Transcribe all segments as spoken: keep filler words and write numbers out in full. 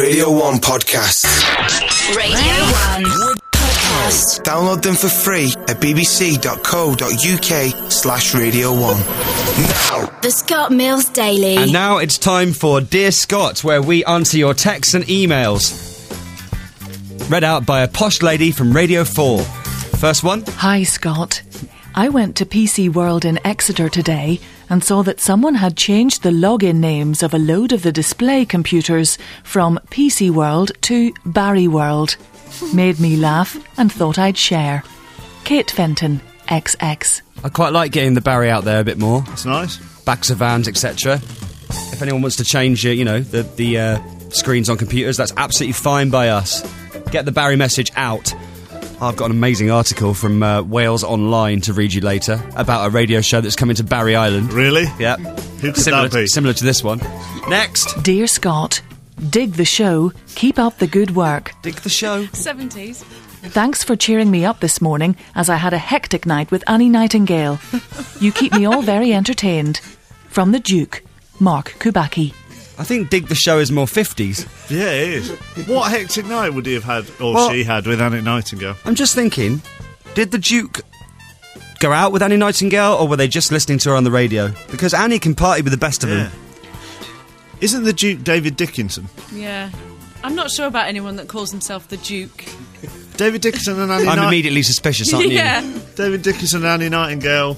Radio one podcasts. Radio one podcasts. Download them for free at bbc.co.uk slash Radio one. Now. The Scott Mills Daily. And now it's time for Dear Scott, where we answer your texts and emails. Read out by a posh lady from Radio four. First one. Hi, Scott. I went to P C World in Exeter today and saw that someone had changed the login names of a load of the display computers from P C World to Barry World. Made me laugh and thought I'd share. Kate Fenton, X X. I quite like getting the Barry out there a bit more. It's nice. Backs of vans, et cetera. If anyone wants to change, uh, you know, the, the uh, screens on computers, that's absolutely fine by us. Get the Barry message out. I've got an amazing article from uh, Wales Online to read you later about a radio show that's coming to Barry Island. Really? Yeah. Who could Similar, that be? similar to this one. Next. Dear Scott, dig the show. Keep up the good work. Dig the show. seventies. Thanks for cheering me up this morning as I had a hectic night with Annie Nightingale. You keep me all very entertained. From the Duke, Mark Kubacki. I think Dig the Show is more fifties. Yeah, it is. What hectic night would he have had, or Well- she had, with Annie Nightingale? I'm just thinking, did the Duke go out with Annie Nightingale, or were they just listening to her on the radio? Because Annie can party with the best of Yeah. them. Isn't the Duke David Dickinson? Yeah. I'm not sure about anyone that calls himself the Duke. David Dickinson and Annie I'm Nightingale. immediately suspicious, aren't yeah. you? David Dickinson and Annie Nightingale.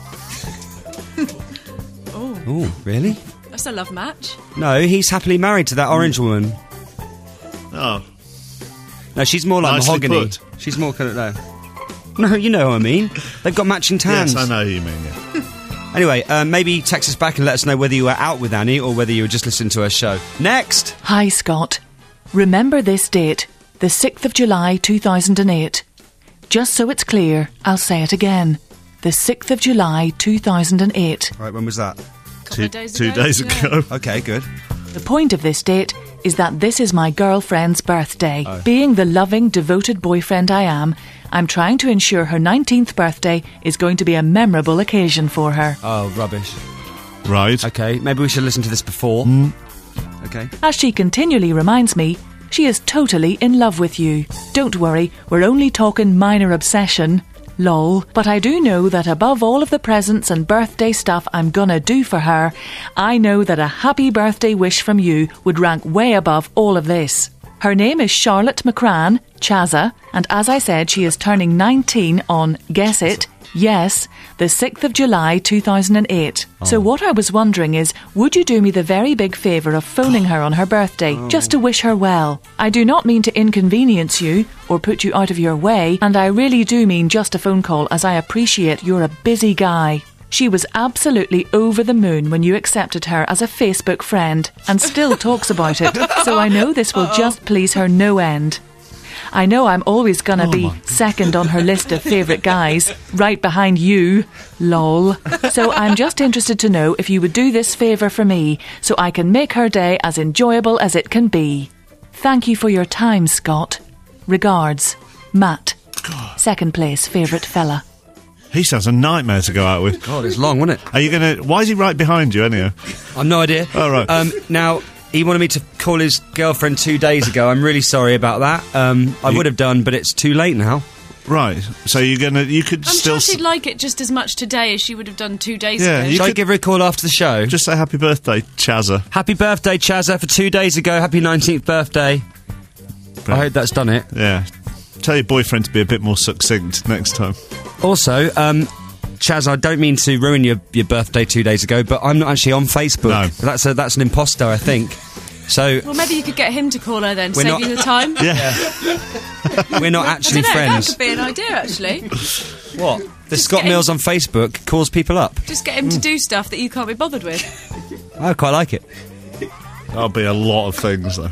Oh, Oh, really? that's a love match. No, he's happily married to that orange woman. Oh, No, she's more like Nicely mahogany. put. She's more kind of no. No, you know what I mean. They've got matching tans. yes, I know who you mean, yeah. Anyway, uh, maybe text us back and let us know whether you were out with Annie or whether you were just listening to her show. Next. Hi, Scott. Remember this date, the sixth of July two thousand eight. Just so it's clear, I'll say it again. The sixth of July two thousand eight. Right, when was that? Couple Two, of days two ago. days yeah. ago. Okay, good. The point of this date is that this is my girlfriend's birthday. Oh. Being the loving, devoted boyfriend I am, I'm trying to ensure her nineteenth birthday is going to be a memorable occasion for her. Oh, rubbish. Right. Okay, maybe we should listen to this before. Mm. Okay. As she continually reminds me, she is totally in love with you. Don't worry, we're only talking minor obsession. Lol. But I do know that above all of the presents and birthday stuff I'm gonna do for her, I know that a happy birthday wish from you would rank way above all of this. Her name is Charlotte McCrann, Chazza, and as I said, she is turning nineteen on, guess it, yes, the sixth of July two thousand eight. Oh. So what I was wondering is, would you do me the very big favour of phoning her on her birthday, Oh. just to wish her well? I do not mean to inconvenience you or put you out of your way, and I really do mean just a phone call, as I appreciate you're a busy guy. She was absolutely over the moon when you accepted her as a Facebook friend, and still talks about it, so I know this will just please her no end. I know I'm always gonna Oh be my God. second on her list of favourite guys, right behind you, lol. So I'm just interested to know if you would do this favour for me, so I can make her day as enjoyable as it can be. Thank you for your time, Scott. Regards, Matt. Second place favourite fella. He sounds a nightmare to go out with. God, it's long, wasn't it? Are you going to... Why is he right behind you, anyhow? I've no idea. Oh, right. Um, now, he wanted me to call his girlfriend two days ago. I'm really sorry about that. Um, I You- would have done, but it's too late now. Right. So you're going to... You could I'm still... sure she'd like it just as much today as she would have done two days Yeah, ago. you Shall I could- give her a call after the show? Just say happy birthday, Chazza. Happy birthday, Chazza, for two days ago. Happy nineteenth birthday. I hope that's done it. Yeah. Tell your boyfriend to be a bit more succinct next time. Also, um, Chaz, I don't mean to ruin your, your birthday two days ago, but I'm not actually on Facebook. No. That's a, that's an imposter, I think. So Well, maybe you could get him to call her then, We're save not- you the time. Yeah. we're not actually I don't know, friends. that could be an idea, actually. What? The Just Scott getting- Mills on Facebook calls people up. Just get him to do stuff that you can't be bothered with. I quite like it. That'll be a lot of things, though.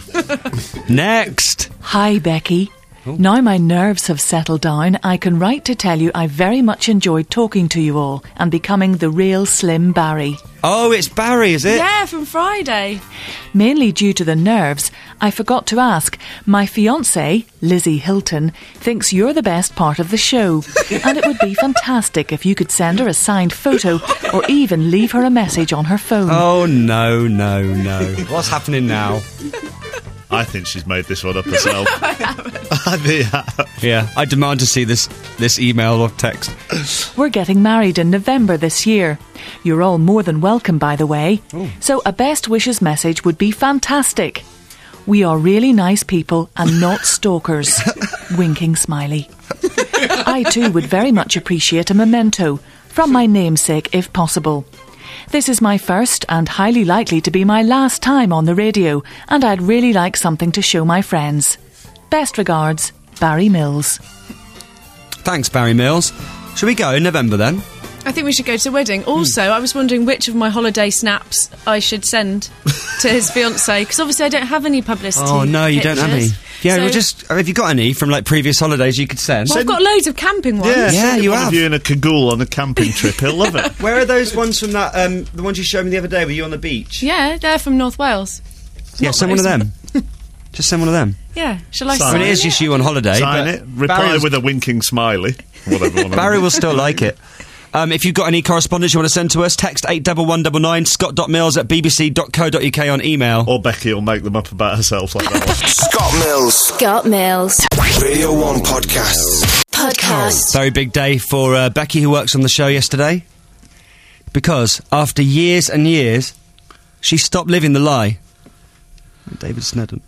Next. Hi, Becky. Now my nerves have settled down, I can write to tell you I very much enjoyed talking to you all and becoming the real Slim Barry. Oh, it's Barry, is it? Yeah, from Friday. Mainly due to the nerves, I forgot to ask, my fiancée, Lizzie Hilton, thinks you're the best part of the show, and it would be fantastic if you could send her a signed photo or even leave her a message on her phone. Oh, no, no, no. What's happening now? I think she's made this one up herself. I haven't. I think, yeah. Yeah, I demand to see this this email or text. We're getting married in November this year. You're all more than welcome, by the way. Ooh. So a best wishes message would be fantastic. We are really nice people and not stalkers. Winking smiley. I too would very much appreciate a memento from my namesake if possible. This is my first and highly likely to be my last time on the radio, and I'd really like something to show my friends. Best regards, Barry Mills. Thanks, Barry Mills. Shall we go in November then? I think we should go to the wedding. Also, I was wondering which of my holiday snaps I should send to his fiancée, because obviously I don't have any publicity. Oh no, you don't have any. pictures. Yeah, So- well, just have you got any from like previous holidays you could send? Well, I've got loads of camping ones. Yeah, Yeah, send you one have. of you in a cagoule on a camping trip. He'll love it. Where are those ones from that? Um, the ones you showed me the other day? Were you on the beach? Yeah, they're from North Wales. Yeah, send one of them. Just send one of them. Yeah, shall I Sign I mean, it sign is just you on holiday. Sign but it. Reply Barry's- with a winking smiley. Whatever. one of Barry them. will still like it. Um, if you've got any correspondence you want to send to us, text eight one one nine nine, scott.mills at bbc.co.uk on email. Or Becky will make them up about herself like that one. Scott Mills. Scott Mills. Radio one Podcasts. Podcast. Very big day for uh, Becky, who works on the show yesterday. Because after years and years, she stopped living the lie. David Snedden.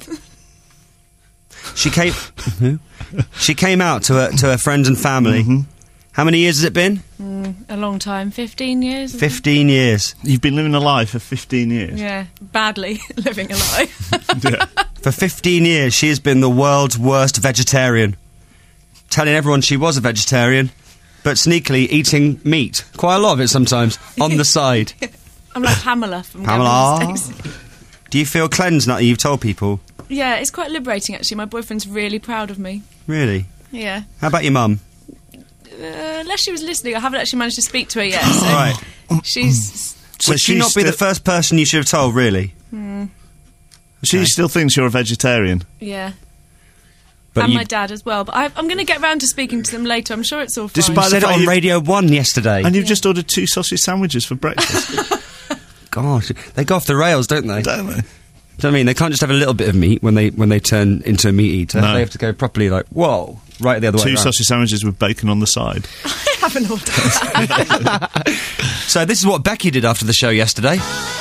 She came... Who? She came out to her, to her friends and family. Mm-hmm. How many years has it been? A long time, fifteen years. I think. Fifteen years. You've been living a lie for fifteen years. Yeah, badly living a lie. Yeah. For fifteen years, she has been the world's worst vegetarian. Telling everyone she was a vegetarian, but sneakily eating meat. Quite a lot of it sometimes, on the side. I'm like Pamela from Pamela. Gavin Stacey. Do you feel cleansed now that you've told people? Yeah, it's quite liberating actually. My boyfriend's really proud of me. Really? Yeah. How about your mum? Uh, unless she was listening, I haven't actually managed to speak to her yet. So Right. she's. So Would she she's not be the still- first person you should have told, really? She Okay. still thinks you're a vegetarian. Yeah. But and you, my dad as well. But I, I'm going to get round to speaking to them later. I'm sure it's all fine. Despite you the said it fact on you- Radio one yesterday. And you've just ordered two sausage sandwiches for breakfast. Gosh, they go off the rails, don't they? Don't they? Do you know what I mean? They can't just have a little bit of meat when they when they turn into a meat eater. No. They have to go properly like, whoa, right the other way Two around. sausage sandwiches with bacon on the side. I haven't ordered that. So this is what Becky did after the show yesterday.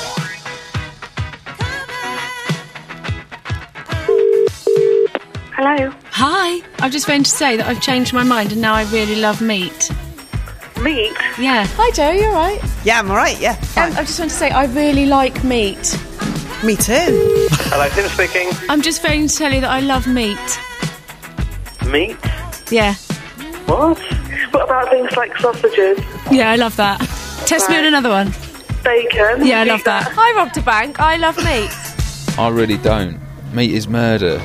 Hello. Hi. I've just phoned to say that I've changed my mind and now I really love meat. Meat? Yeah. Hi Joe, you alright? Yeah, I'm alright, yeah. Um, I just want to say I really like meat. Me too. Hello, Tim speaking. I'm just phoning to tell you that I love meat. Meat? Yeah. What? What about things like sausages, Yeah, I love that. Test me on another one. bacon? Yeah, I love Eat that. Hi Rob to Bank, I love meat. I really don't. Meat is murder.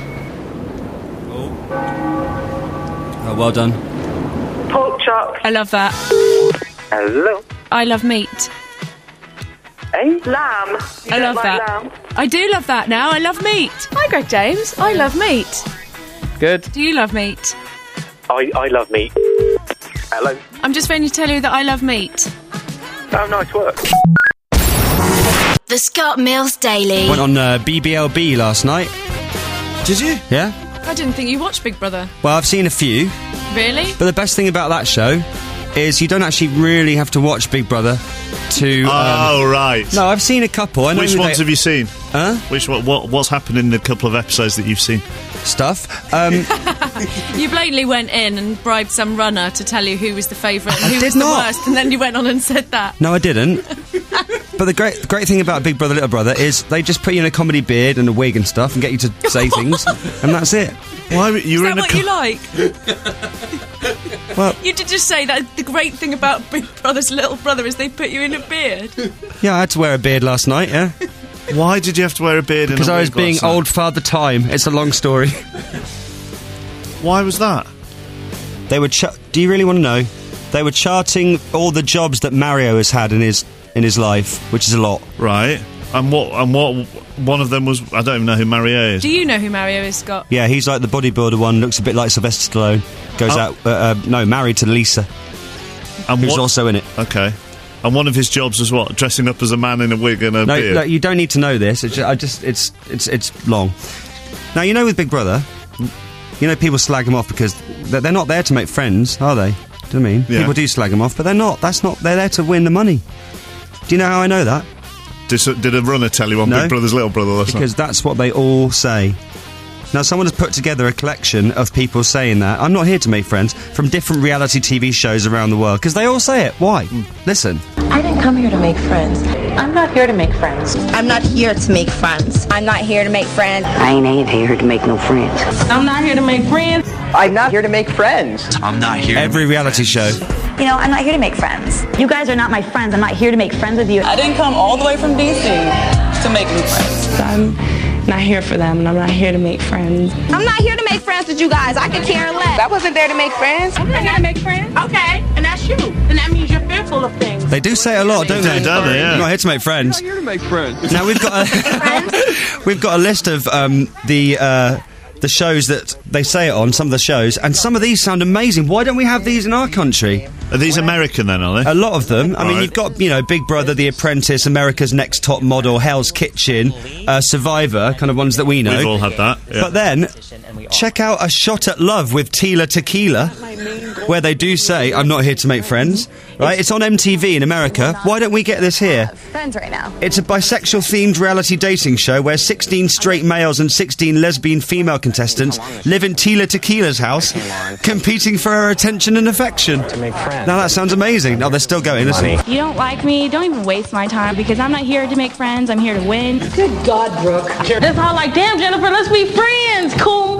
Oh, well done. Pork chops. I love that. Hello. I love meat. Eh? Lamb. You I don't love like that. lamb? I do love that now. I love meat. Hi Greg James, I love meat. Good. Do you love meat? I, I love meat. Hello. I'm just phoning to tell you that I love meat. Oh, nice work. The Scott Mills Daily. Went on uh, B B L B last night. Did you? Yeah? I didn't think you watched Big Brother. Well, I've seen a few. Really? But the best thing about that show is you don't actually really have to watch Big Brother to... Um, Oh, right. no, I've seen a couple. I know Which who ones they- have you seen? Huh? Which what, what what's happened in the couple of episodes that you've seen? Stuff. Um, You blatantly went in and bribed some runner to tell you who was the favourite and who did was not. the worst, and then you went on and said that. no, I didn't. But the great the great thing about Big Brother, Little Brother is they just put you in a comedy beard and a wig and stuff and get you to say things, and that's it. Why were- you Is were that in a what co- you like? Well, You did just say that the great thing about Big Brother's Little Brother is they put you in a beard. yeah, I had to wear a beard last night, yeah. Why did you have to wear a beard? Because in a I was wig being last night? old Father Time. It's a long story. Why was that? They were. Ch- Do you really want to know? They were charting all the jobs that Mario has had in his in his life, which is a lot. Right. And what? And what? One of them was. I don't even know who Mario is. Do you know who Mario is, Scott? Yeah, he's like the bodybuilder one. Looks a bit like Sylvester Stallone. Goes Oh. out. Uh, uh, no, married to Lisa, and who's what- also in it. Okay. And one of his jobs was what? Dressing up as a man in a wig and a No, beard. no, you don't need to know this. It's ju- I just, it's, it's, it's long. Now, you know with Big Brother, you know people slag them off because they're, they're not there to make friends, are they? Do you know what I mean? Yeah. People do slag them off, but they're not. That's not. They're there to win the money. Do you know how I know that? Did, so- did a runner tell you on No. Big Brother's Little Brother last night? Because that's what they all say. Now, someone has put together a collection of people saying that. I'm not here to make friends, from different reality T V shows around the world, because they all say it. Why? Mm. Listen. I didn't come here to make friends. I'm not here to make friends. I'm not here to make friends. I'm not here to make friends. I ain't here to make no friends. I'm not here to make friends. I'm not here to make friends. I'm not here. Every reality show. You know, I'm not here to make friends. You guys are not my friends. I'm not here to make friends with you. I didn't come all the way from D C to make new friends. I'm not here for them, and I'm not here to make friends. I'm not here to make friends with you guys. I could care less. I wasn't there to make friends. I'm not here to make friends. Okay, and that's you. And that means you're fearful of things. They do say it a lot, don't they? They do, yeah. I'm not here to make friends. I'm not here to make friends. Now we've got a we've got a list of um, the uh, the shows that they say it on. Some of the shows, and some of these sound amazing. Why don't we have these in our country? Are these American then, are they? A lot of them. I mean, Right. you've got, you know, Big Brother, The Apprentice, America's Next Top Model, Hell's Kitchen, uh, Survivor, kind of ones that we know. We've all had that, yeah. But then, check out A Shot at Love with Tila Tequila, where they do say, I'm not here to make friends, right? It's on M T V in America. Why don't we get this here? Friends right now. It's a bisexual-themed reality dating show where sixteen straight males and sixteen lesbian female contestants live in Tila Tequila's house, competing for her attention and affection. To make friends. Now that sounds amazing. Oh, they're still going, listen. You don't like me, don't even waste my time because I'm not here to make friends. I'm here to win. Good God, Brooke. That's all like, damn, Jennifer, let's be friends. Kumbaya,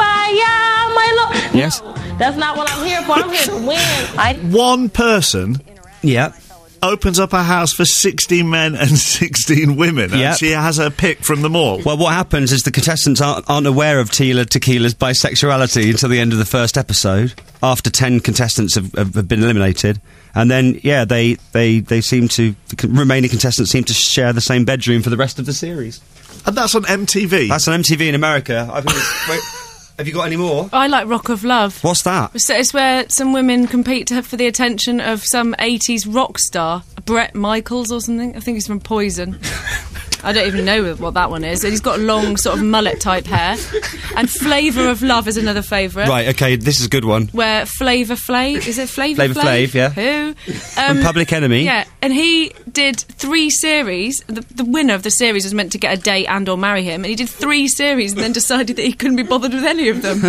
my lord. Yes? That's not what I'm here for. I'm here to win. I One person Yeah. opens up a house for sixteen men and sixteen women, and Yep. she has her pick from them all. Well, what happens is the contestants aren't, aren't aware of Tila Tequila's bisexuality until the end of the first episode, after ten contestants have, have, have been eliminated. And then, yeah, they, they, they seem to, the con- remaining contestants seem to share the same bedroom for the rest of the series. And that's on M T V. That's on M T V in America. I think it's, wait, have you got any more? I like Rock of Love. What's that? So it's where some women compete to, for the attention of some eighties rock star, Bret Michaels or something. I think he's from Poison. I don't even know what that one is. And he's got long, sort of mullet-type hair. And Flavour of Love is another favourite. Right, okay, this is a good one. Where Flavor Flav, is it Flavor Flavor Flav, yeah. Who? From Public Enemy. Yeah, and he did three series. The, the winner of the series was meant to get a date and or marry him, and he did three series and then decided that he couldn't be bothered with any of them.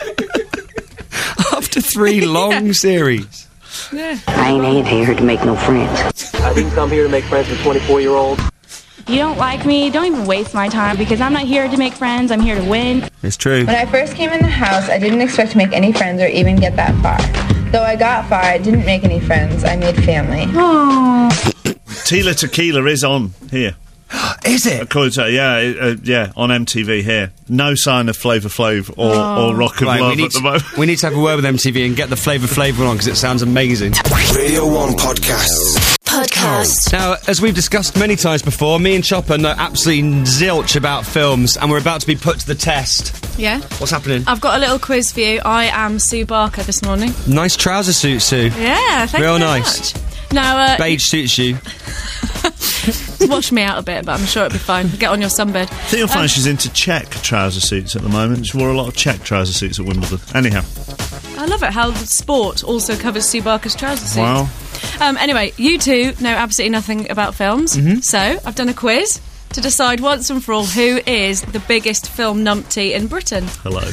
After three long Yeah. series. Yeah. I ain't here to make no friends. I didn't come here to make friends with twenty-four-year-olds. You don't like me, don't even waste my time because I'm not here to make friends. I'm here to win. It's true. When I first came in the house, I didn't expect to make any friends or even get that far. Though I got far, I didn't make any friends. I made family. Tila Tequila is on here. Is it? According to, yeah, uh, yeah, on M T V here. No sign of Flavor Flav or, Oh. or Rock of Right, Love we need, at the to, moment. we need to have a word with M T V and get the Flavour Flav one on because it sounds amazing. Radio one Podcasts. Podcast. Now, as we've discussed many times before, me and Chopper know absolutely zilch about films, and we're about to be put to the test. Yeah. What's happening? I've got a little quiz for you. I am Sue Barker this morning. Nice trouser suit, Sue. Yeah, thank Real you very nice. much. Now, uh, Beige suits you. it's washed me out a bit, but I'm sure it'll be fine. Get on your sunbed. I think you'll find she's into check trouser suits at the moment. She wore a lot of check trouser suits at Wimbledon. Anyhow. I love it how sport also covers Sue Barker's trouser suit. Wow. Um, anyway, you two know absolutely nothing about films, Mm-hmm. so I've done a quiz to decide once and for all who is the biggest film numpty in Britain. Hello.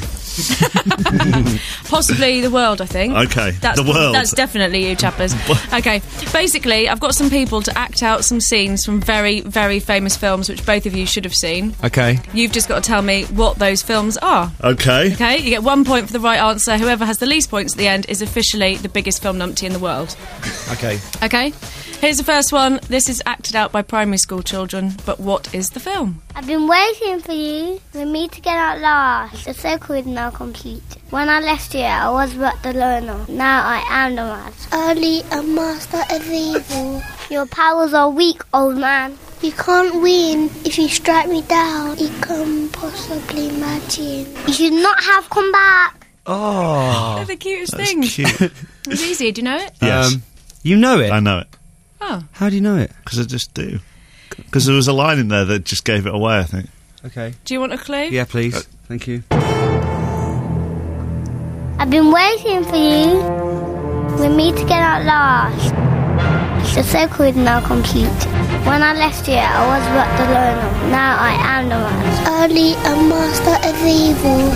Possibly the world, I think. Okay, That's, the world. That's definitely you, chappers. Okay, basically, I've got some people to act out some scenes from very, very famous films, which both of you should have seen. Okay. You've just got to tell me what those films are. Okay. Okay, you get one point for the right answer. Whoever has the least points at the end is officially the biggest film numpty in the world. Okay. Okay, here's the first one. This is acted out by primary school children, but what is the film? I've been waiting for you, for me to get out last. The circle is now complete. When I left here, I was but the learner. Now I am the master. Early a master of evil. Your powers are weak, old man. You can't win if you strike me down. You can possibly imagine. You should not have come back. Oh. They're the cutest That's things. cute. It's easy. Do you know it? Yes. Um, you know it? I know it. Oh. How do you know it? Because I just do. Because there was a line in there that just gave it away, I think. Okay. Do you want a clue? Yeah, please. Thank you. I've been waiting for you. We're me to get out last. The circle is now complete. When I left here, I was but the learner. Now I am the master. Only a master of evil.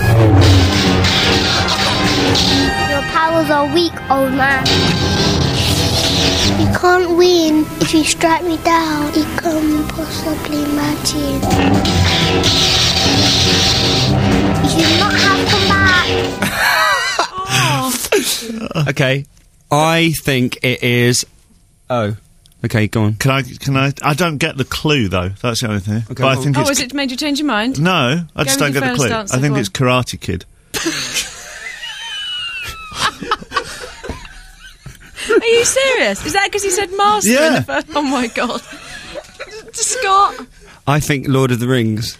Your powers are weak, old man. You can't win if you strike me down. You can possibly imagine. You should not have come back. Okay, I think it is. Oh, okay, go on. Can I? Can I? I don't get the clue though. That's the only thing. Okay, but I well- think Oh, it's has it made you change your mind? no. I just Go don't with get your the clue. first answer, I think go it's Karate Kid. Are you serious? Is that because he said master in Yeah. the first? Oh my god, Scott. I think Lord of the Rings.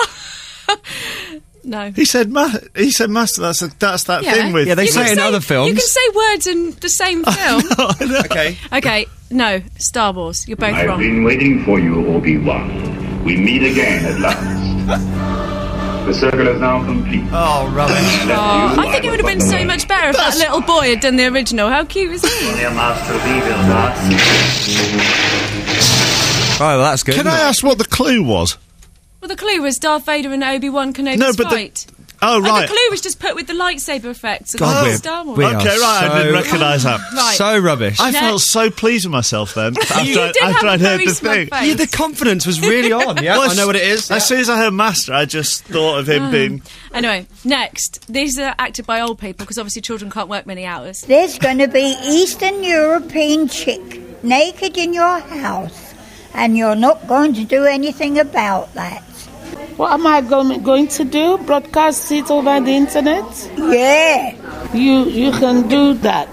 No. He said, ma- he said, master. That's a, that's that Yeah. thing with. Yeah, they You say can it in say- other films. You can say words in the same film. Okay. Okay, no, Star Wars. You're both I've wrong. been waiting for you, Obi-Wan. We meet again at last. The circle is now complete. Oh, rubbish. Oh, I think it would have been so much better if that little boy had done the original. How cute was he? Only a master of evil, Darth. Oh, well, that's good. Can isn't I it? ask what the clue was? Well, the clue was Darth Vader and Obi-Wan Kenobi's No, but the- fight. Oh And right. the clue was just put with the lightsaber effects. God, of we're- Star Wars. we Okay, are right. I so- didn't recognise that. Right. So rubbish. I Next. felt so pleased with myself then after, You I, did after have a I'd heard very the smug thing. face. Yeah, the confidence was really on. Yeah, Well, I know what it is. As soon as I heard master, I just thought of him being. Anyway, next. These are acted by old people because obviously children can't work many hours. There's going to be Eastern European chick naked in your house, and you're not going to do anything about that. What am I go- going to do? Broadcast it over the internet? Yeah. You you can do that.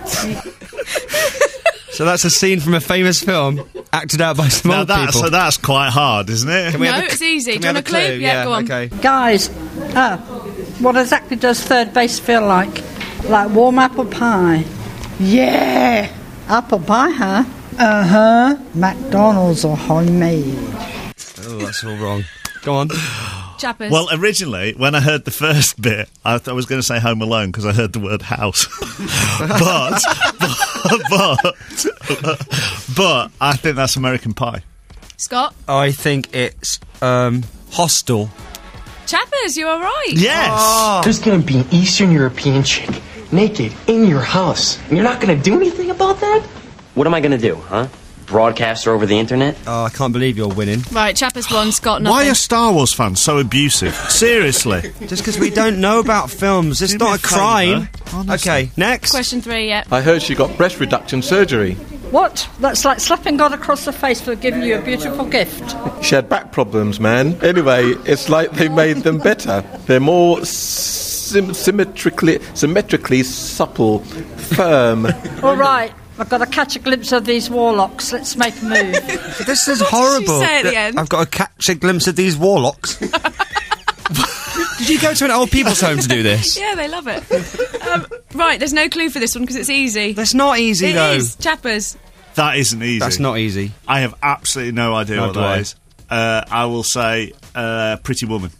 So that's a scene from a famous film, acted out by some Now old that's, people. so that's quite hard, isn't it? Can we No, have a- it's easy. can Do we you have want a clue? Yeah, Yeah, go on. okay. Guys, uh, what exactly does third base feel like? Like warm apple pie? Yeah. Apple pie, huh? Uh-huh. McDonald's or homemade. Oh, that's all wrong. Go on. Chappers. Well, originally, when I heard the first bit, I, th- I was going to say Home Alone because I heard the word house. but, but, but, but, I think that's American Pie. Scott. I think it's um, Hostel. Chappers, you are right. Yes. There's gonna be an Eastern European chick naked in your house, and you're not gonna do anything about that? What am I gonna do, huh? Broadcast her over the internet? Oh, I can't believe you're winning. Right, Chappers won, Scott nothing. Why are Star Wars fans so abusive? Seriously. Just because we don't know about films. It's Do me not a a crime. favour, honestly. Okay, next. Question three, yeah. I heard she got breast reduction surgery. What? That's like slapping God across the face for giving you a beautiful gift. She had back problems, man. Anyway, it's like they made them better. They're more sym- symmetrically, symmetrically supple, firm. All right. I've got to catch a glimpse of these warlocks. Let's make a move. This is What did horrible. she say at the end? I've got to catch a glimpse of these warlocks. Did you go to an old people's home to do this? Yeah, they love it. um, right, there's no clue for this one because it's easy. That's not easy, It though. is. Chappers. That isn't easy. That's not easy. I have absolutely no idea Nor what do that I. is. Uh, I will say uh, Pretty Woman.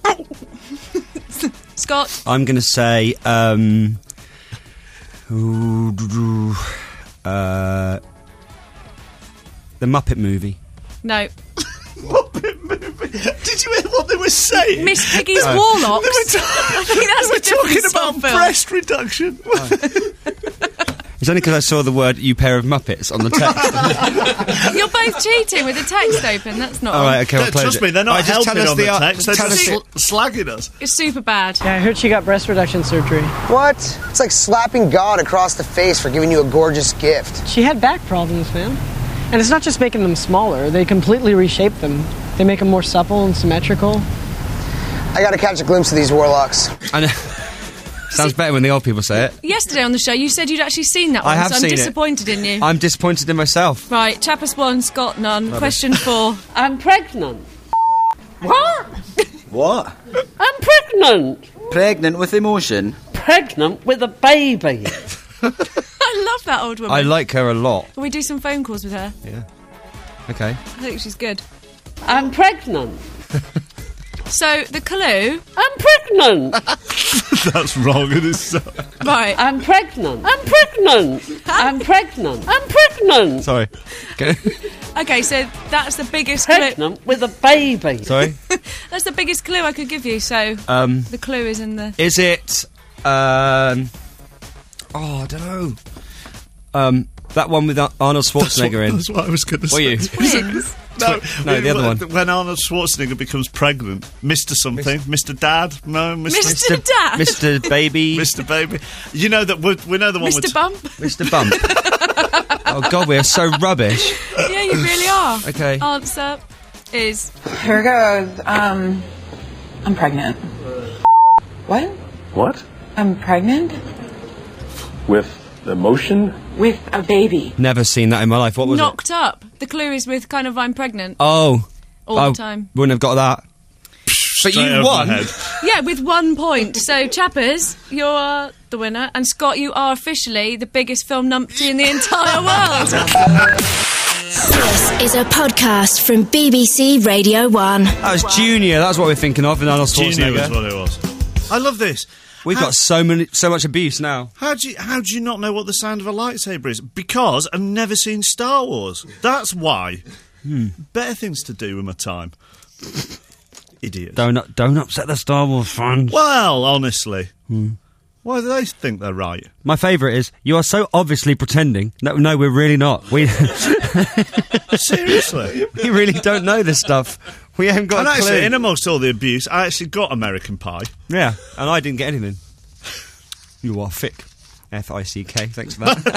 Scott. I'm going to say, um... ooh, doo, doo, uh... The Muppet Movie. No. Did you hear what they were saying? Miss Piggy's Uh, Warlocks. They were, ta- I think that's they were a different talking sort about of film. breast reduction. It's only because I saw the word "you pair of Muppets" on the text. You're both cheating with the text open. That's not All on. right, okay, we'll Don't- close Trust it. me, they're not All right, just helping tell us on the the ar- text. They're tell just us sl- slagging us. It's super bad. Yeah, I heard she got breast reduction surgery. What? It's like slapping God across the face for giving you a gorgeous gift. She had back problems, man. And it's not just making them smaller, they completely reshape them. They make them more supple and symmetrical. I gotta catch a glimpse of these warlocks. I know. Sounds better when the old people say it. Yesterday on the show, you said you'd actually seen that I one, have so I'm seen it. disappointed in you. I'm disappointed in myself. Right, Chappers one, Scott none. Rubbish. Question four. I'm pregnant. What? What? I'm pregnant. Pregnant with emotion? Pregnant with a baby. I love that old woman. I like her a lot. Can we do some phone calls with her? Yeah. Okay. I think she's good. I'm pregnant. So, the clue... I'm pregnant. That's wrong. It is so... Right. I'm pregnant. I'm pregnant. I'm pregnant. I'm pregnant. Sorry. Okay. Okay, so that's the biggest clue. Pregnant with a baby. Sorry? That's the biggest clue I could give you, so... Um, the clue is in the... Is it... Um, oh, I don't know. Um, that one with Ar- Arnold Schwarzenegger in. That's what I was going to say. Were you? Twins? No, no, the other one. When Arnold Schwarzenegger becomes pregnant, Mister something, Mister Dad, no, Mister Mister Dad? Mister Baby. Mister Baby. You know that we we know the one Mister with Bump? Mister Bump. Oh God, we're so rubbish. Yeah, you really are. Okay. Answer is... Here goes. Um, I'm pregnant. What? What? I'm pregnant? With emotion? With a baby. Never seen that in my life. What was Knocked it? up. The clue is with kind of I'm pregnant. Oh. All I the time. Wouldn't have got that. But Straight you over won. my head. Yeah, with one point. So, Chappers, you're the winner. And Scott, you are officially the biggest film numpty in the entire world. This is a podcast from B B C Radio one. That was Junior. That's what we're thinking of in Arnold Schwarzenegger. Junior was what it was. I love this. We've How- got so many, so much abuse now. How do you how do you not know what the sound of a lightsaber is? Because I've never seen Star Wars. That's why. Hmm. Better things to do with my time. Idiot. Don't don't upset the Star Wars fans. Well, honestly, Hmm. why do they think they're right? My favourite is you are so obviously pretending. No, no, we're really not. We Seriously. we really don't know this stuff. We haven't got And a actually, clue. in amongst all the abuse, I actually got American Pie. Yeah, and I didn't get anything. You are thick. F I C K. Thanks for that.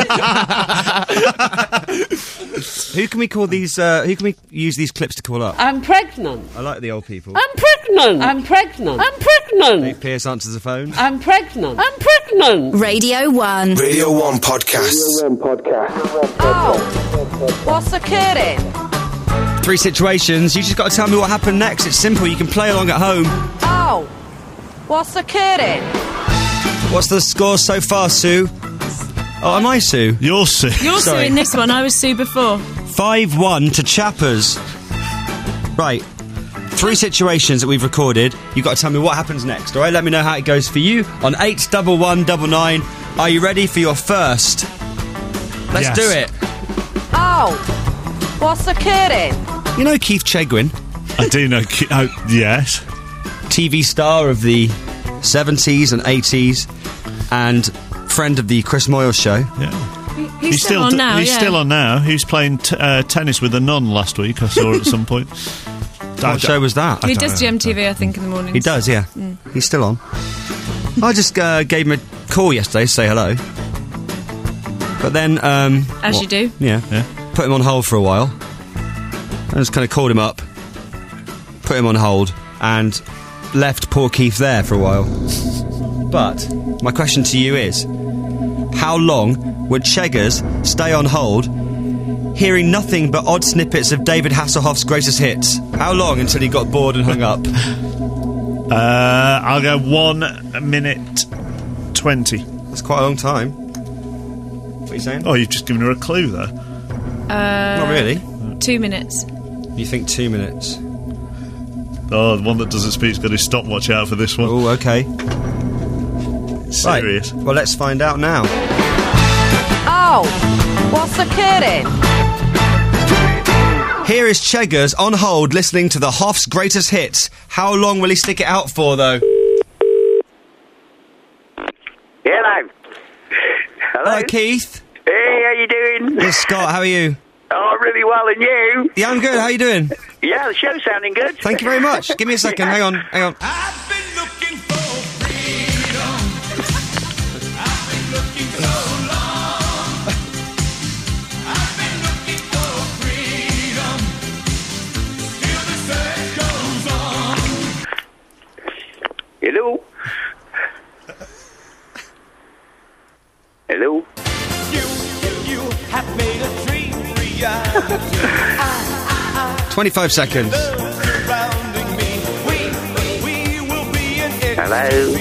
Who can we call these? Uh, who can we use these clips to call up? I'm pregnant. I like the old people. I'm pregnant. I'm pregnant. I'm pregnant. Nate Pierce answers the phone. I'm pregnant. I'm pregnant. Radio one. Radio one podcast. Radio one podcast. Oh, what's occurring? Three situations. You just got to tell me what happened next. It's simple. You can play along at home. Oh, what's occurring? What's the score so far, Sue? Oh, am I Sue? You're Sue. You're Sue Sorry. in this one. I was Sue before. five one to Chappers. Right. Three situations that we've recorded. You've got to tell me what happens next, all right? Let me know how it goes for you on eight one one nine nine. Are you ready for your first? Let's Yes. do it. Oh, what's occurring? You know Keith Chegwin, I do know. Ki- Oh, yes. T V star of the seventies and eighties and friend of the Chris Moyle show. Yeah. He- he's, still, on d- now, He's yeah. still on now. He was playing t- uh, tennis with a nun last week. I saw at some point. What show was that? He does G M T V, I think, in the mornings. He does, yeah. Mm. He's still on. I just uh, gave him a call yesterday to say hello. But then... Um, As what- you do. Yeah. Yeah. Put him on hold for a while. I just kind of called him up, put him on hold, and left poor Keith there for a while. But my question to you is, how long would Cheggers stay on hold hearing nothing but odd snippets of David Hasselhoff's greatest hits? How long until he got bored and hung up? Uh, I'll go one minute twenty. That's quite a long time. What are you saying? Oh, you've just given her a clue there. Uh, Not really. Two minutes. You think two minutes? Oh, the one that doesn't speak's got his stopwatch out for this one. Oh, okay. Serious. Right. Well, let's find out now. Oh, what's occurring? Here is Cheggers on hold listening to the Hoff's greatest hits. How long will he stick it out for, though? Hello. Hello. Hello, Keith. Hey, how you doing? It's Scott. How are you? Oh, really well, and you? Yeah, I'm good. How are you doing? Yeah, the show's sounding good. Thank you very much. Give me a second. Hang on. Hang on. Hello? Hello? twenty-five seconds. Hello?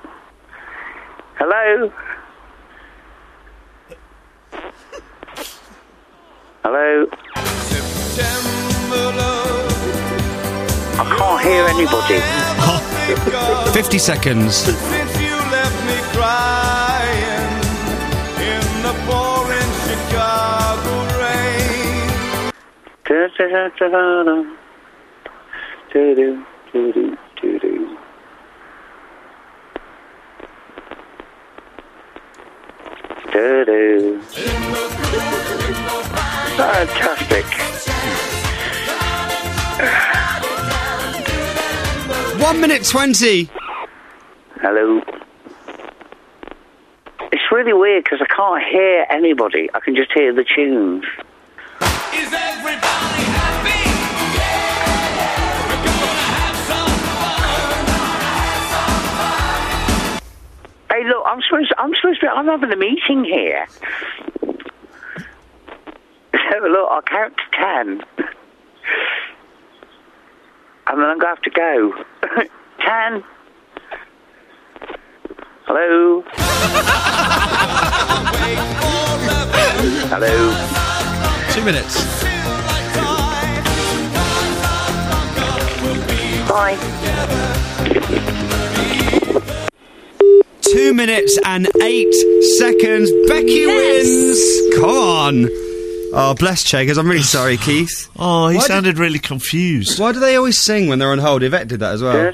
Hello? can't hear anybody. Fifty seconds. Da-da-da-da-da. Do-do, do-do, do-do. Do-do. Fantastic. One minute twenty. Hello. It's really weird because I can't hear anybody. I can just hear the tunes. Is everybody happy? Yeah, we're gonna have some fun. Hey, look, I'm supposed. I'm supposed to. I'm having a meeting here. So look, I'll count to ten, and then I'm gonna have to go. Ten. Hello. Hello. Two minutes. Bye. Two minutes and eight seconds. Becky Yes. wins. Come on. Oh, bless Cheggers. I'm really sorry, Keith. Oh, he Why sounded really confused. Why do they always sing when they're on hold? Yvette did that as well.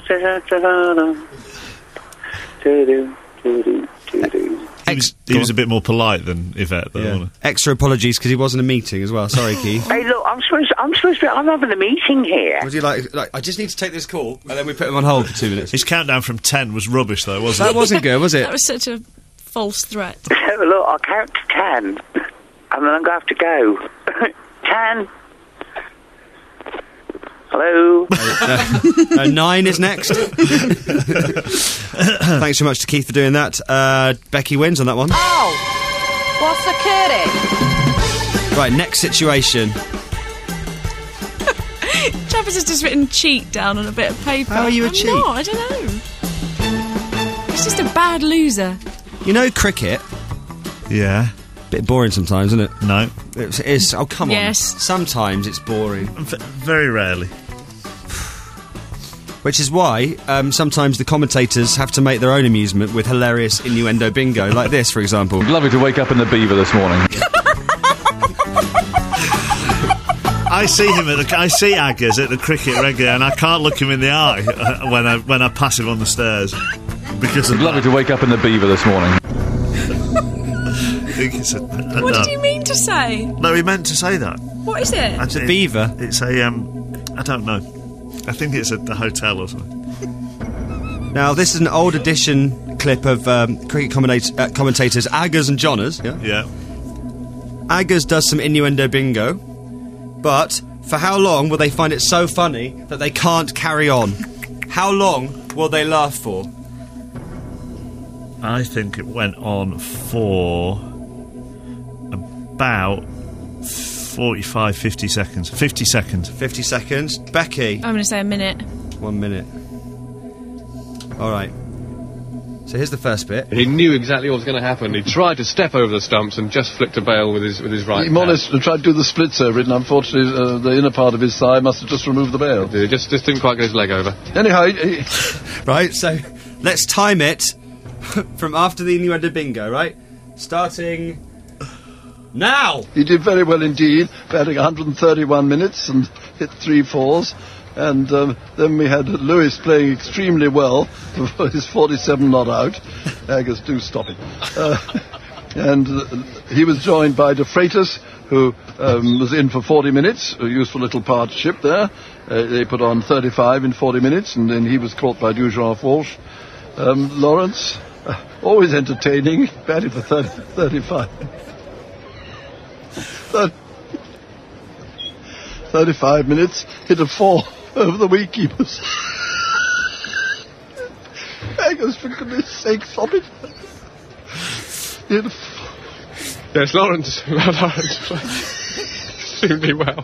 Do-do, do-do, do-do. He was, he was a bit more polite than Yvette, though. Yeah. Wasn't Extra apologies because he was in a meeting as well. Sorry, Keith. Hey, look, I'm supposed. I'm supposed to. I'm having a meeting here. Was he like, like, I just need to take this call, and then we put him on hold for two minutes? His countdown from ten was rubbish, though, wasn't That it? wasn't good, was it? That was such a false threat. So look, I'll count to ten, and then I'm gonna have to go. Ten. Hello. uh, uh, nine is next. Thanks so much to Keith for doing that. Uh, Becky wins on that one. Oh, what's the kitty? Right, next situation. Travis has just written cheat down on a bit of paper. How are you a I'm cheat? not, I don't know. He's just a bad loser. You know cricket? Yeah. Bit boring sometimes, isn't it? No. It's, it's oh, come Yes. on. Sometimes it's boring. V- very rarely. Which is why um, sometimes the commentators have to make their own amusement with hilarious innuendo bingo, like this, for example. Lovely to wake up in the Beaver this morning. I see him at the, I see Aggers at the cricket regularly, and I can't look him in the eye uh, when I when I pass him on the stairs because of Lovely that. to wake up in the Beaver this morning. I think it's a, a, What no. did you mean to say? No, he meant to say that. What is it? It's a beaver. It's a um, I don't know. I think it's at the hotel or something. Now, this is an old edition clip of um, cricket commentat- uh, commentators Aggers and Johners. Yeah? Yeah. Aggers does some innuendo bingo, but for how long will they find it so funny that they can't carry on? How long will they laugh for? I think it went on for about forty-five, fifty seconds. fifty seconds. fifty seconds. Becky? I'm going to say a minute. One minute. All right. So here's the first bit. He knew exactly what was going to happen. He tried to step over the stumps and just flicked a bail with his with his right He more or hand. less tried to do the splits over it, and unfortunately uh, the inner part of his thigh must have just removed the bail. He just, just didn't quite get his leg over. Anyhow, he, he Right, so let's time it from after the innuendo bingo, right? Starting now! he did very well indeed, batting one hundred thirty-one minutes and hit three fours. And um, then we had Lewis playing extremely well for his forty-seven not out. Aggers, do stop it. Uh, and uh, he was joined by De Freitas, who um, was in for forty minutes, a useful little partnership there. Uh, they put on thirty-five in forty minutes, and then he was caught by Dujean Walsh. Um, Lawrence, uh, always entertaining, batting for thirty, thirty-five. Thir- thirty-five minutes, hit a four over the wicketkeepers. Aggers, for goodness sake, stop it. Hit a f- Yes, Lawrence. Lawrence played extremely well.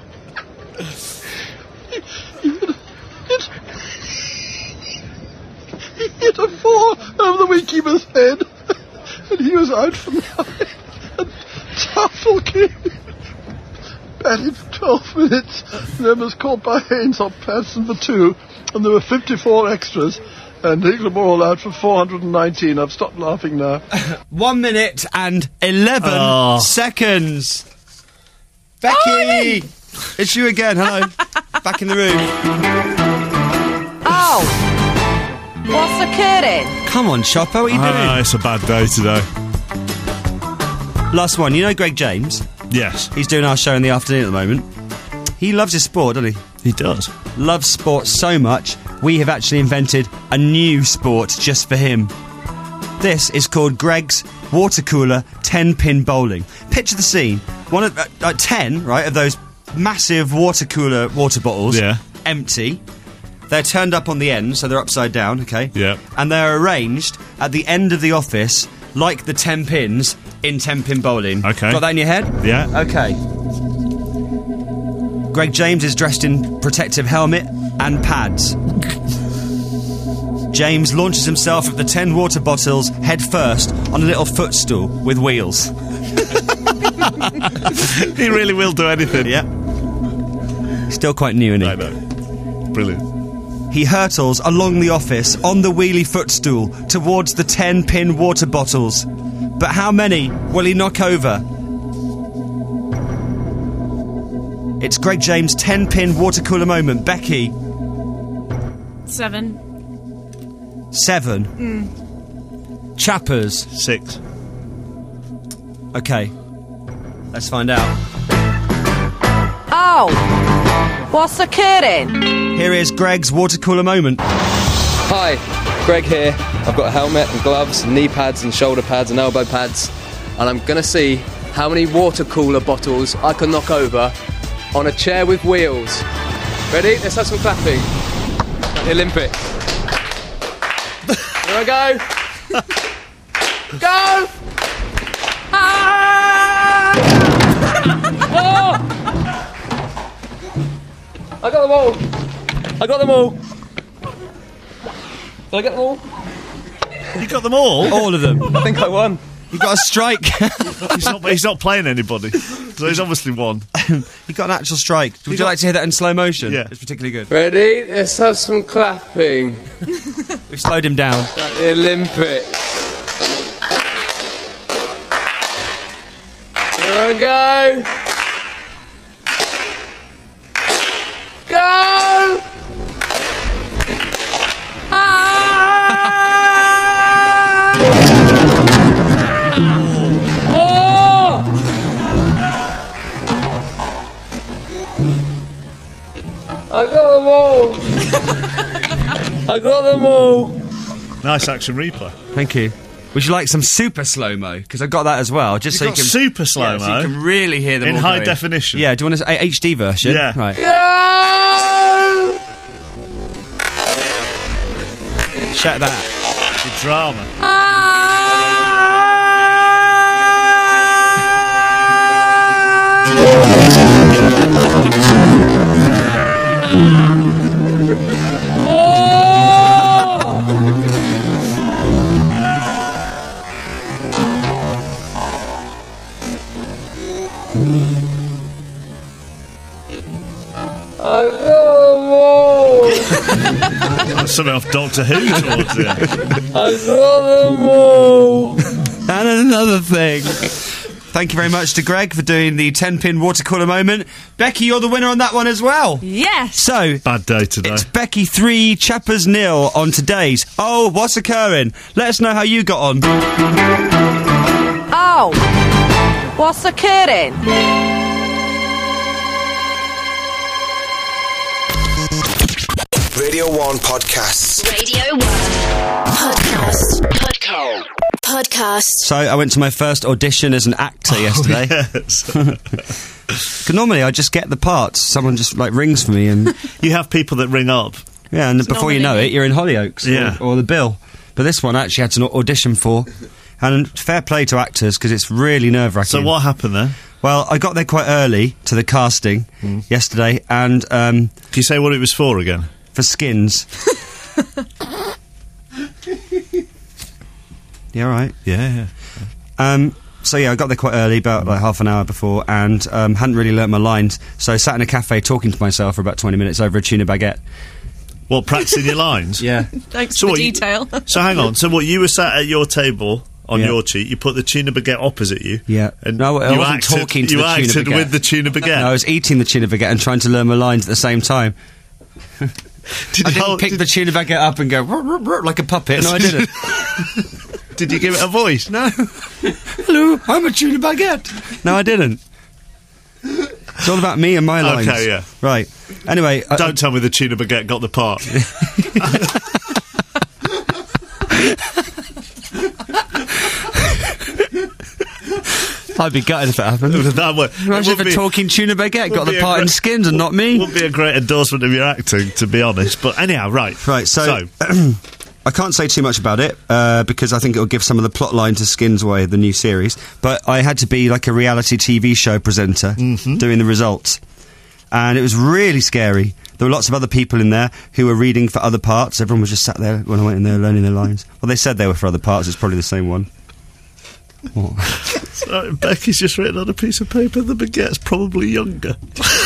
He hit a four over the wicketkeeper's head, and he was out for nine. And Tafel came, batted for twelve minutes. Then was caught by Haynes on Patterson for two, and there were fifty-four extras, and he them all out for four hundred nineteen. I've stopped laughing now. One minute and eleven Oh. seconds. Becky! It's you again, hello. Back in the room. Oh! What's occurring? Come on, Chopper, what are you I doing? know, it's a bad day today. Last one, you know Greg James? Yes. He's doing our show in the afternoon at the moment. He loves his sport, doesn't he? He does. Loves sport so much, we have actually invented a new sport just for him. This is called Greg's Water Cooler ten-pin bowling. Picture the scene. One of, uh, uh, ten, right, of those massive water cooler water bottles. Yeah. Empty. They're turned up on the end, so they're upside down, okay? Yeah. And they're arranged at the end of the office like the ten pins in ten-pin bowling. Okay. Got that in your head? Yeah. Okay. Greg James is dressed in protective helmet and pads. James launches himself at the ten water bottles head first on a little footstool with wheels. He really will do anything. Yeah. Still quite new, isn't he? I know. Brilliant. He hurtles along the office on the wheelie footstool towards the ten-pin water bottles. But how many will he knock over? It's Greg James' ten-pin water cooler moment. Becky. Seven. Seven. Mm. Chappers. Six. Okay. Let's find out. Oh! What's occurring? Here is Greg's water cooler moment. Hi, Greg here. I've got a helmet and gloves, and knee pads and shoulder pads and elbow pads, and I'm gonna see how many water cooler bottles I can knock over on a chair with wheels. Ready? Let's have some clapping. Like the Olympics. Here I go. Go! Ah! Oh! I got them all. I got them all. Did I get them all? You got them all? All of them. I think I won. You got a strike. he's, not, he's not playing anybody, so he's obviously won. You got an actual strike. Would you, got- like to hear that in slow motion? Yeah. It's particularly good. Ready? Let's have some clapping. We've slowed him down. Like the Olympics. Here I go. Go! Ah! Oh! I got them all. I got them all. Nice action replay. Thank you. Would you like some super slow-mo? Because I got that as well, just so You've you got can... super Yeah, slow-mo? so you can really hear them In all high going. definition? Yeah, do you want a H D version? Yeah. Right. Go! Check that. The drama. I got them all. That's something off Doctor Who towards the end. I got them all. And another thing. Thank you very much to Greg for doing the ten-pin water cooler moment. Becky, you're the winner on that one as well. Yes. So, Bad day today. it's Becky three, Chappers nil on today's Oh, What's Occurring? Let us know how you got on. Oh! What's occurring? Radio one podcasts. Radio one. Podcast. Podcast. Podcast. So, I went to my first audition as an actor yesterday. Yes. 'Cause normally I just get the parts. Someone just, like, rings for me and... You have people that ring up. Yeah, and before you know normally it, you're in Hollyoaks Yeah. or, or the Bill. But this one I actually had to audition for. And fair play to actors, because it's really nerve-wracking. So what happened there? Well, I got there quite early to the casting yesterday, and... Um, Can you say what it was for again? for Skins. You all right? Yeah, yeah. Um, so yeah, I got there quite early, about like half an hour before, and um, hadn't really learnt my lines. So I sat in a cafe talking to myself for about twenty minutes over a tuna baguette. What, practicing your lines? Yeah. Thanks So for what the you- detail. So hang on. So what, you were sat at your table on Yeah. your cheek, you put the tuna baguette opposite you. Yeah. And No, I you wasn't acted, talking to you the tuna acted baguette. with the tuna baguette. No, I was eating the tuna baguette and trying to learn my lines at the same time. Did I you didn't hold- pick the tuna baguette up and go "Rrr, rrr, rrr," like a puppet. No, I didn't. Did you give it a voice? No. Hello, I'm a tuna baguette. No, I didn't. It's all about me and my lines. Okay, yeah. Right. Anyway, I- Don't tell me the tuna baguette got the part. I'd be gutted if it happened. That would, Imagine it if would a be- talking tuna baguette would got be the a part in great- Skins and not me. Would be a great endorsement of your acting, to be honest. But anyhow, right. Right, so, I can't say too much about it uh, because I think it'll give some of the plot line to Skins away, the new series. But I had to be like a reality T V show presenter Mm-hmm. doing the results. And it was really scary. There were lots of other people in there who were reading for other parts. Everyone was just sat there when I went in there learning their lines. Well, they said they were for other parts. It's probably the same one. What? So Becky's just written on a piece of paper the baguette's probably younger.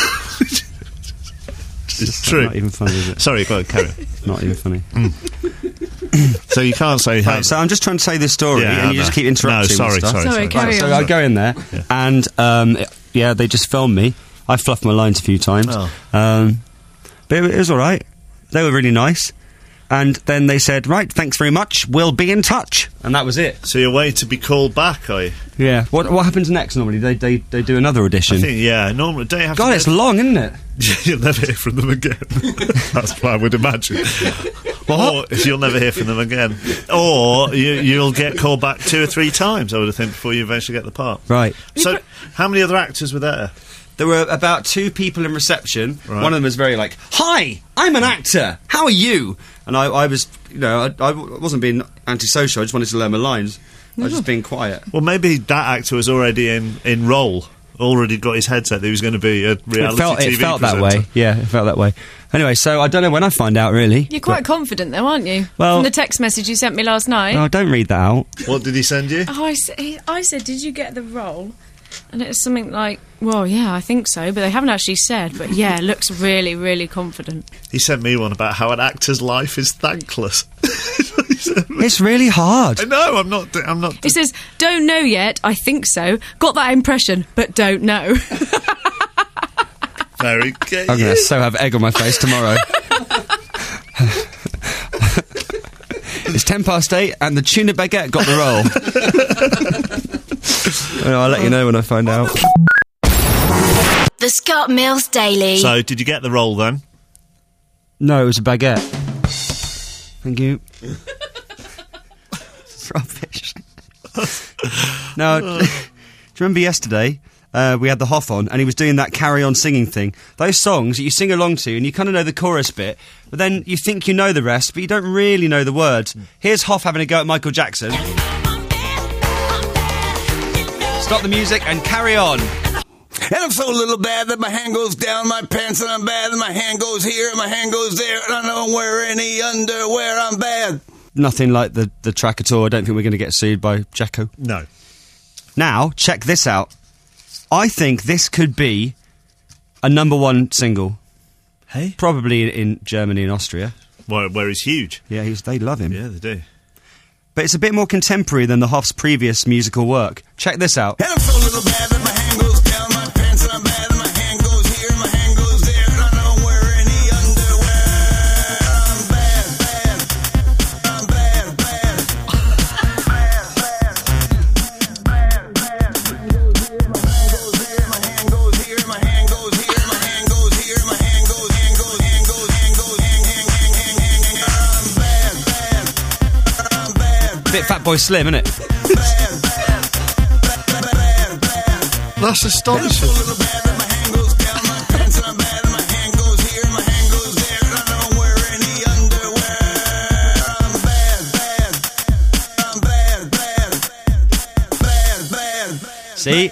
It's true. Not even funny, is it? Sorry, go on, carry on. Not even funny. So you can't say how. Right, so I'm just trying to say this story, Yeah, and I you just know. keep interrupting. No, sorry, and stuff. sorry, Sorry, sorry. carry Right, on. so I go in there, Yeah. and um, yeah, they just filmed me. I fluffed my lines a few times, Oh. um, but it, it was all right. They were really nice, and then they said, "Right, thanks very much. We'll be in touch," and that was it. So you're waiting to be called back, are you? Yeah. What What happens next? Normally, they they, they do another audition. I think, yeah, normally, don't you have God, to it's long, isn't it? You'll never hear from them again. That's what I would imagine. Or you'll never hear from them again. Or you, you'll get called back two or three times, I would have think, before you eventually get the part. Right. So, how many other actors were there? There were about two people in reception. Right. One of them was very like, "Hi, I'm an actor. How are you?" And I, I was, you know, I, I wasn't being antisocial. I just wanted to learn my lines. I was just being quiet. Well, maybe that actor was already in, in role, already got his headset that he was going to be a reality It felt, T V it felt that presenter. way. Yeah, it felt that way. Anyway, so I don't know when I find out, really. You're quite confident, though, aren't you? Well- From the text message you sent me last night. No, don't read that out. What did he send you? Oh, I, sa- he- I said, did you get the role? And it was something like, well, yeah, I think so, but they haven't actually said. But yeah, looks really, really confident. He sent me one about how an actor's life is thankless. He sent me. It's really hard. I know, I'm not... I'm not It says, don't know yet, I think so. Got that impression, but don't know. very good. I'm going to so have egg on my face tomorrow. It's ten past eight, and the tuna baguette got the roll. Well, I'll let you know when I find out. The Scott Mills Daily. So, did you get the role then? No, it was a baguette. Thank you. It's rubbish. No, do you remember yesterday? Uh, we had the Hoff on, and he was doing that carry-on singing thing. Those songs that you sing along to, and you kind of know the chorus bit, but then you think you know the rest, but you don't really know the words. Here's Hoff having a go at Michael Jackson. Stop the music and carry on. And I'm so little bad that my hand goes down my pants, and I'm bad, and my hand goes here, and my hand goes there, and I don't wear any underwear, I'm bad. Nothing like the, the track at all. I don't think we're going to get sued by Jacko. No. Now, check this out. I think this could be a number one single. Hey? Probably in Germany and Austria. Where, where he's huge. Yeah, he's, they love him. Yeah, they do. But it's a bit more contemporary than the Hoff's previous musical work. Check this out. And I'm so little bad that my hand goes down my pants, and I'm bad, and my hand goes here, and my hand goes there, and I don't wear any underwear. I'm bad, bad. I'm bad, bad. Bad, bad. Bad, bad. My hand goes here, my hand goes here, my hand goes here, my hand goes, hand goes, hand goes, hand goes, hang, hang, hang, hang, hang, hang. I'm bad, bad. I'm bad, bad. Bit Fatboy Slim, isn't it? That's astonishing. See?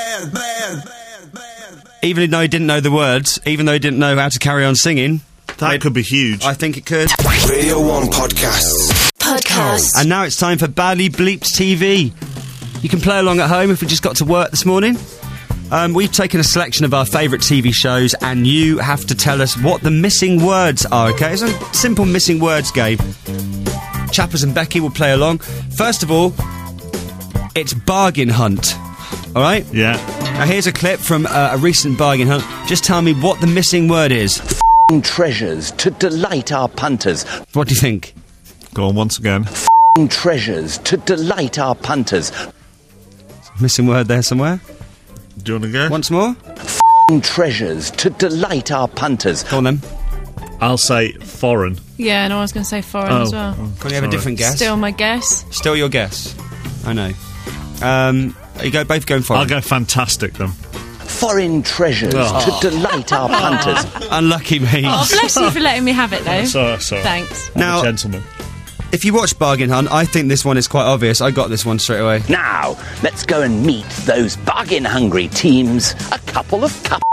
Even though he didn't know the words, even though he didn't know how to carry on singing. That could be huge. I think it could. Radio one Podcasts. Podcast. And now it's time for Badly Bleeps T V. You can play along at home if we just got to work this morning. Um, we've taken a selection of our favourite T V shows, and you have to tell us what the missing words are, okay? It's a simple missing words game. Chappers and Becky will play along. First of all, it's Bargain Hunt. All right? Yeah. Now, here's a clip from uh, a recent bargain hunt. Just tell me what the missing word is. F***ing treasures to delight our punters. What do you think? Go on once again. F***ing treasures to delight our punters. Missing word there somewhere? Do you want to go? Once more? F***ing treasures to delight our punters. Go on then. I'll say foreign. Yeah, no, I was going to say foreign Oh. as well. Oh, Can you have a sorry. different guess? Still my guess. Still your guess. I know. Um, you go both going foreign. I'll go fantastic then. Foreign treasures Oh. to delight our punters. Unlucky me. Oh, bless you for letting me have it, though. Sorry, sorry. Thanks. I'm Now- a gentleman. If you watch Bargain Hunt, I think this one is quite obvious. I got this one straight away. Now, let's go and meet those bargain-hungry teams. A couple of couples.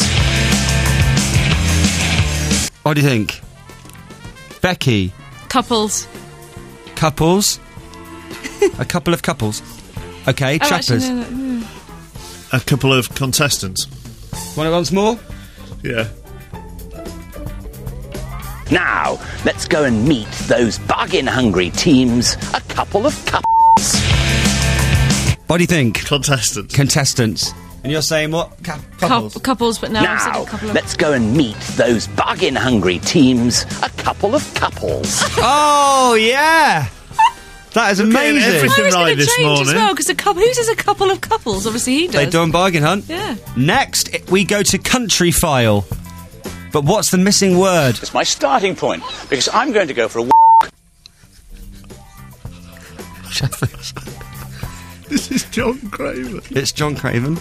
What do you think? Becky, Couples. couples? A couple of couples? Okay, Oh, actually, Chappers. no, no, no. A couple of contestants. Want it once more? Yeah. Now, let's go and meet those bargain-hungry teams. A couple of couples. What do you think? Contestants. Contestants. And you're saying what? Ca- couples? Cou- couples, but no, I've said Now, a couple of... let's go and meet those bargain-hungry teams. A couple of couples. Oh, yeah! That is Look at amazing. everything I was right going to this change as morning. well, because a couple... Who does a couple of couples? Obviously he does. They do on Bargain Hunt. Yeah. Next, i- we go to Country File. But what's the missing word? It's my starting point, because I'm going to go for a Chappers. This is John Craven. It's John Craven.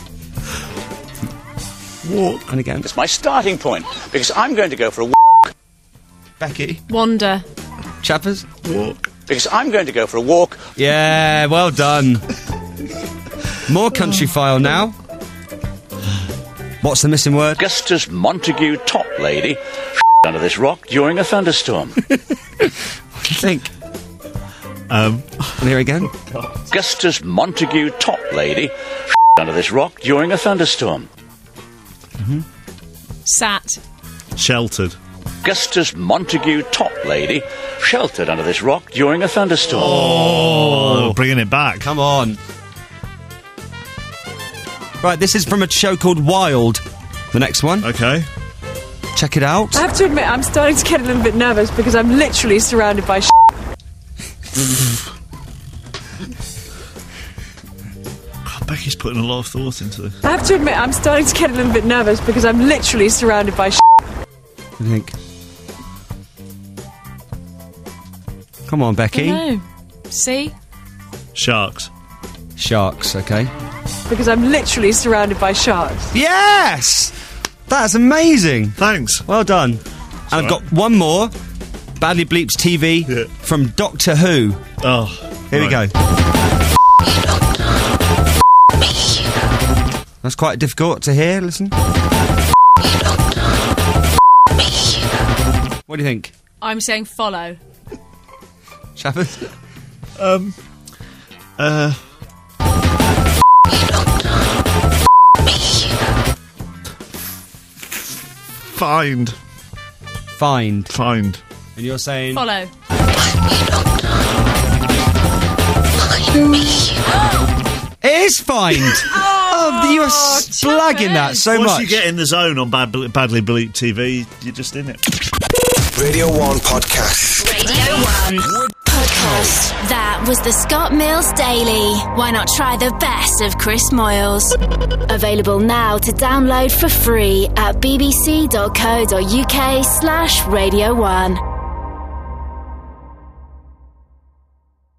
Walk. And again. It's my starting point, because I'm going to go for a Becky. Wander. Chappers. Walk. because I'm going to go for a walk. Yeah, well done. More Country File now. What's the missing word? Augustus Montague top lady under this rock during a thunderstorm. What do you think? Um, and here again. Augustus Montague top lady under this rock during a thunderstorm. Mm-hmm. Sat. Sheltered. Augustus Montague top lady sheltered under this rock during a thunderstorm. Oh, bringing it back. Come on. Right, this is from a show called Wild. The next one. Okay. Check it out. I have to admit, I'm starting to get a little bit nervous because I'm literally surrounded by sh**. God, Becky's putting a lot of thought into this. I have to admit, I'm starting to get a little bit nervous because I'm literally surrounded by sh**. What do you think? Come on, Becky. No. See? Sharks. Sharks, okay. Because I'm literally surrounded by sharks. Yes! That's amazing. Thanks. Well done. And I've got one more. Badly Bleeps T V Yeah. from Doctor Who. Oh. Here right. we go. That's quite difficult to hear. Listen. What do you think? I'm saying follow. Chappers? Um. Uh. Find. Find. Find. And you're saying? Follow. It is find. oh, you are splagging that so Once much. you get in the zone on Bad, Badly Bleep T V, you're just in it. Radio one Podcast. Radio one Podcast. That was the Scott Mills Daily. Why not try the best of Chris Moyles? Available now to download for free at bbc.co.uk slash Radio one.